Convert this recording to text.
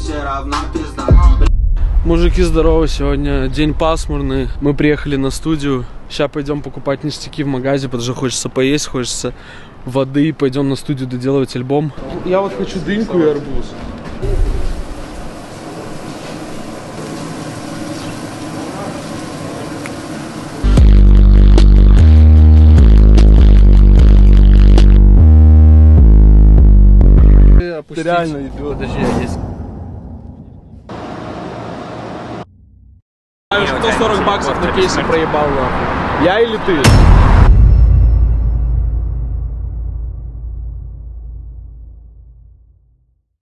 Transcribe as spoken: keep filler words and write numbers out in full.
все равно пизда. Мужики, здорово, сегодня день пасмурный. Мы приехали на студию. Сейчас пойдем покупать ништяки в магазе, потому что хочется поесть, хочется воды. Пойдем на студию доделывать альбом. Я вот хочу дыньку и арбуз. Ты реально идет. Подожди, я есть. Кто сорок баксов на кейсе проебал, нахуй? Я или ты?